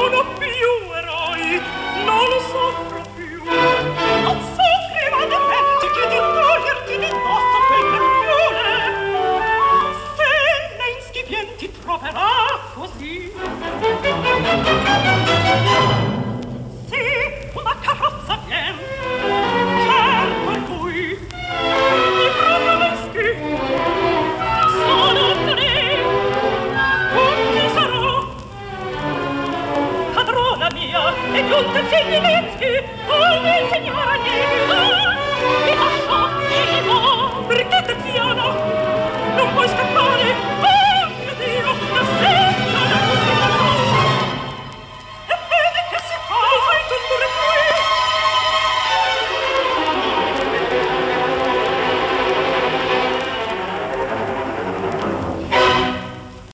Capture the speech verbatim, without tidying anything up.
sono più eroi, non soffro più. Non soffri, ma dimentichi di toglierti di dosso quel perfione. Se ne inschivienti troverà così. Sì, una carrozza vien. Certo è lui. I protagonisti sono tre. Tutti sarò. Padrona mia, e giunta Zinninetschi, come il signor Agnelli, mi lasciò